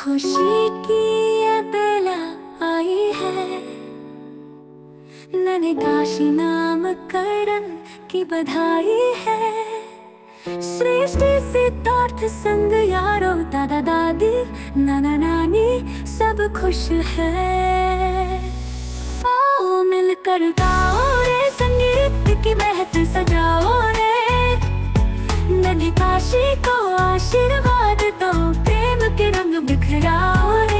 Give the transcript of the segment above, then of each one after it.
खुशी की ये बेला आई है, नन्हे काशी नामकरण की बधाई है। श्रेष्ठ सिद्धार्थ संग यारो, दादा दादी नाना नानी सब खुश है। आओ मिलकर गाओ रे, संगीत की महफिल सजाओ रे। नन्हे काशी को आशीर्वाद दो, प्रेम के रंग बिखराओ रे।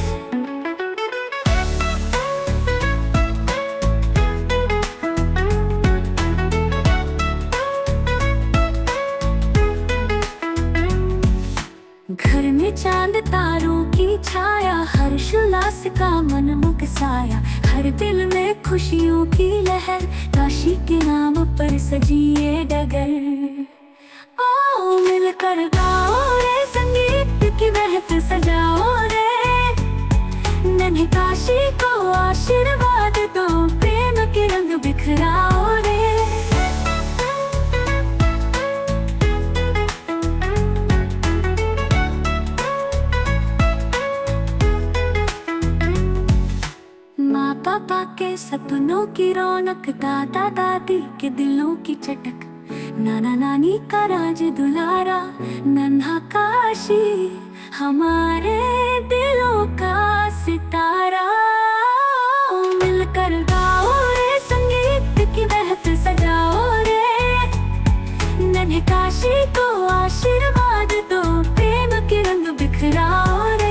घर में चांद तारों की छाया, हर्ष उल्लास का मन मुख साया। हर दिल में खुशियों की लहर, काशी के नाम पर सजी ये डगर। आओ मिलकर गाओ रे, संगीत की महफिल सजाओ रे। नन्हे काशी को आशीर्वाद दो, प्रेम के रंग बिखराओ रे। माँ पापा के सपनों की रौनक, दादा दादी के दिलों की चटक। नाना नानी का राज दुलारा, नन्हा काशी हमारे दिलों का सितारा। मिलकर गाओ रे, संगीत की महफिल सजाओ रे। नन्हे काशी को आशीर्वाद दो, प्रेम के रंग बिखराओ रे।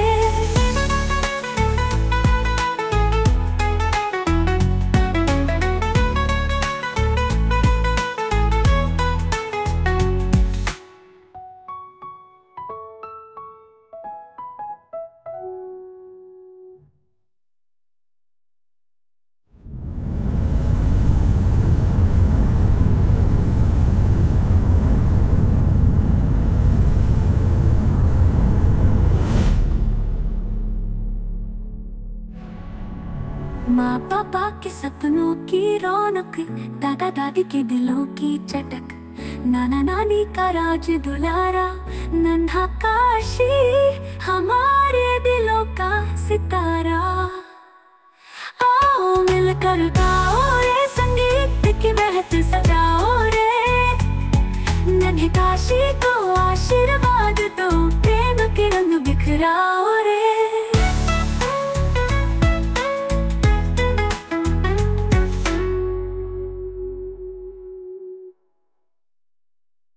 माँ पापा के सपनों की रौनक, दादा दादी के दिलों की चटक। नाना नानी का राज दुलारा, नन्हा काशी हमारे दिलों का सितारा। आओ मिलकर गाओ